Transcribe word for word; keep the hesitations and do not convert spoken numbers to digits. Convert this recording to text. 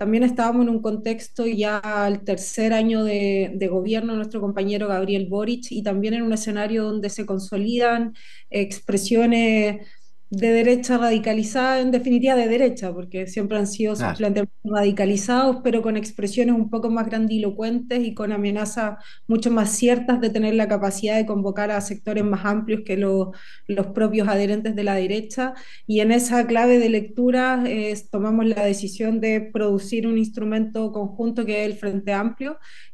también estábamos en un contexto ya al tercer año de, de gobierno de nuestro compañero Gabriel Boric y también en un escenario donde se consolidan expresiones de derecha radicalizada, en definitiva de derecha, porque siempre han sido sus Claro. planteamientos radicalizados, pero con expresiones un poco más grandilocuentes y con amenazas mucho más ciertas de tener la capacidad de convocar a sectores más amplios que los, los propios adherentes de la derecha. Y en esa clave de lectura eh, tomamos la decisión de producir un instrumento conjunto que es el Frente Amplio,